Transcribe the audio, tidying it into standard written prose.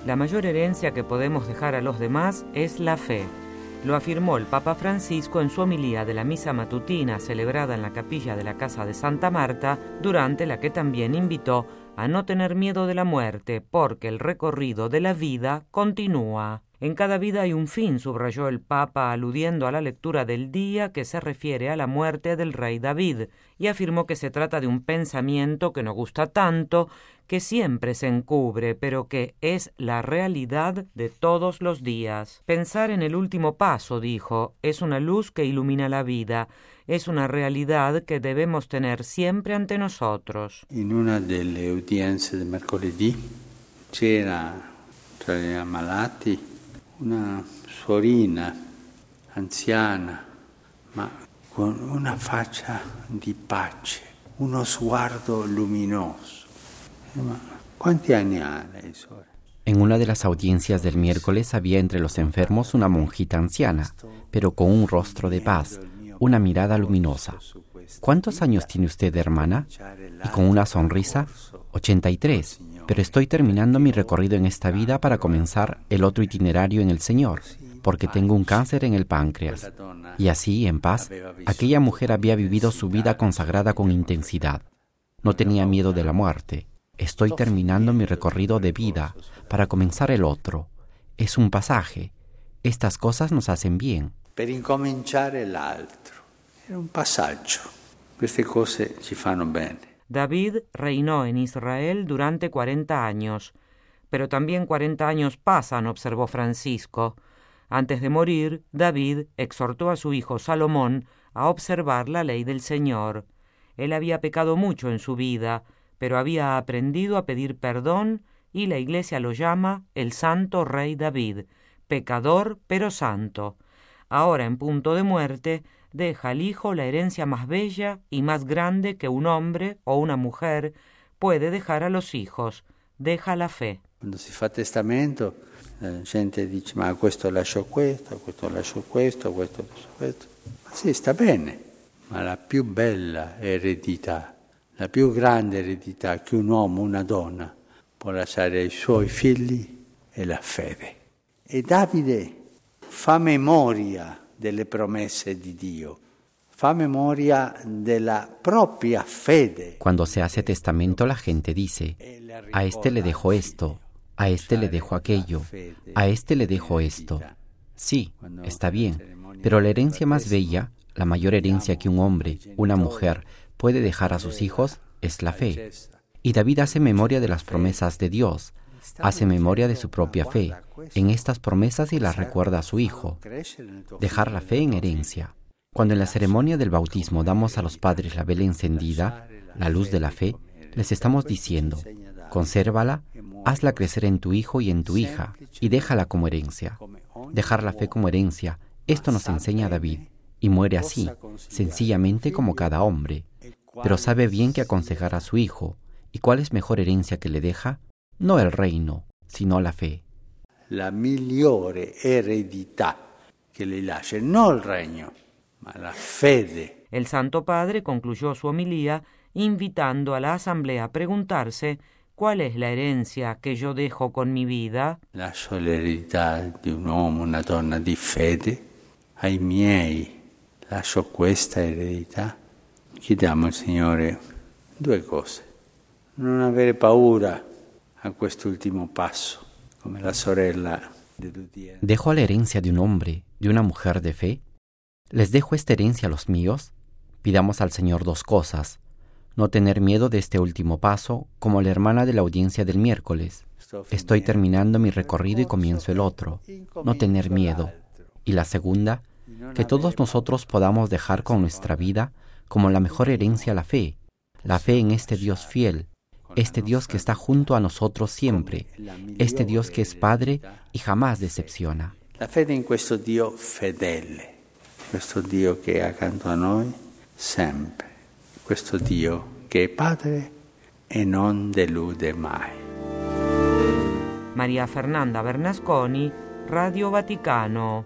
La mayor herencia que podemos dejar a los demás es la fe. Lo afirmó el Papa Francisco en su homilía de la misa matutina celebrada en la capilla de la Casa de Santa Marta, durante la que también invitó a no tener miedo de la muerte, porque el recorrido de la vida continúa. En cada vida hay un fin, subrayó el Papa, aludiendo a la lectura del día que se refiere a la muerte del rey David, y afirmó que se trata de un pensamiento que no gusta tanto, que siempre se encubre, pero que es la realidad de todos los días. Pensar en el último paso, dijo, es una luz que ilumina la vida, es una realidad que debemos tener siempre ante nosotros. In una delle udienze del mercoledì c'era tra gli ammalati una suorina anziana, ma con una faccia di pace, uno sguardo luminoso. Ma ¿cuánti anni ha lei, suora? En una de las audiencias del miércoles había entre los enfermos una monjita anciana, pero con un rostro de paz, una mirada luminosa. ¿Cuántos años tiene usted, hermana? Y con una sonrisa, 83, pero estoy terminando mi recorrido en esta vida para comenzar el otro itinerario en el Señor, porque tengo un cáncer en el páncreas. Y así, en paz, aquella mujer había vivido su vida consagrada con intensidad. No tenía miedo de la muerte. Estoy terminando mi recorrido de vida para comenzar el otro. Es un pasaje. Estas cosas nos hacen bien. Per incominciare l'altro. Era un passaggio. Queste cose ci fanno bene. David reinó en Israel durante 40 años, pero también 40 años pasan, observó Francisco. Antes de morir, David exhortó a su hijo Salomón a observar la ley del Señor. Él había pecado mucho en su vida, pero había aprendido a pedir perdón y la Iglesia lo llama el Santo Rey David, pecador pero santo. Ahora, en punto de muerte, deja al hijo la herencia más bella y más grande que un hombre o una mujer puede dejar a los hijos. Deja la fe. Quando si fa testamento, la gente dice, ma questo lascio questo, questo lascio questo, questo lascio questo. Ma sì, sta bene, ma la più bella eredità, la più grande eredità che un uomo, una donna può lasciare ai suoi figli è la fede. E Davide fa memoria delle promesse di Dio, fa memoria della propria fede. Cuando se hace testamento, la gente dice, a este le dejo esto, a este le dejo aquello, a este le dejo esto. Sí, está bien, pero la herencia más bella, la mayor herencia que un hombre, una mujer, puede dejar a sus hijos es la fe. Y David hace memoria de las promesas de Dios, hace memoria de su propia fe en estas promesas y las recuerda a su hijo. Dejar la fe en herencia. Cuando en la ceremonia del bautismo damos a los padres la vela encendida, la luz de la fe, les estamos diciendo, consérvala, hazla crecer en tu hijo y en tu hija, y déjala como herencia. Dejar la fe como herencia, esto nos enseña David, y muere así, sencillamente como cada hombre. Pero sabe bien que aconsejar a su hijo, ¿y cuál es mejor herencia que le deja? No el reino, sino la fe. La migliore eredità che le lascia, no il regno, ma la fede. El Santo Padre concluyó su homilía invitando a la asamblea a preguntarse ¿cuál es la herencia que yo dejo con mi vida? Lascio l'eredità di un uomo, una donna di fede ai miei. Lascio questa eredità. Chiediamo al Signore due cose. Non avere paura a quest'ultimo passo, come la sorella de Dudien. ¿Dejo la herencia de un hombre, de una mujer de fe? ¿Les dejo esta herencia a los míos? Pidamos al Señor dos cosas. No tener miedo de este último paso, como la hermana de la audiencia del miércoles. Estoy terminando mi recorrido y comienzo el otro. No tener miedo. Y la segunda, que todos nosotros podamos dejar con nuestra vida como la mejor herencia la fe en este Dios fiel, este Dios que está junto a nosotros siempre, este Dios que es Padre y jamás decepciona. La fede in questo Dio fedele, questo Dio che è accanto a noi sempre, questo Dio che è Padre e non delude mai. María Fernanda Bernasconi, Radio Vaticano.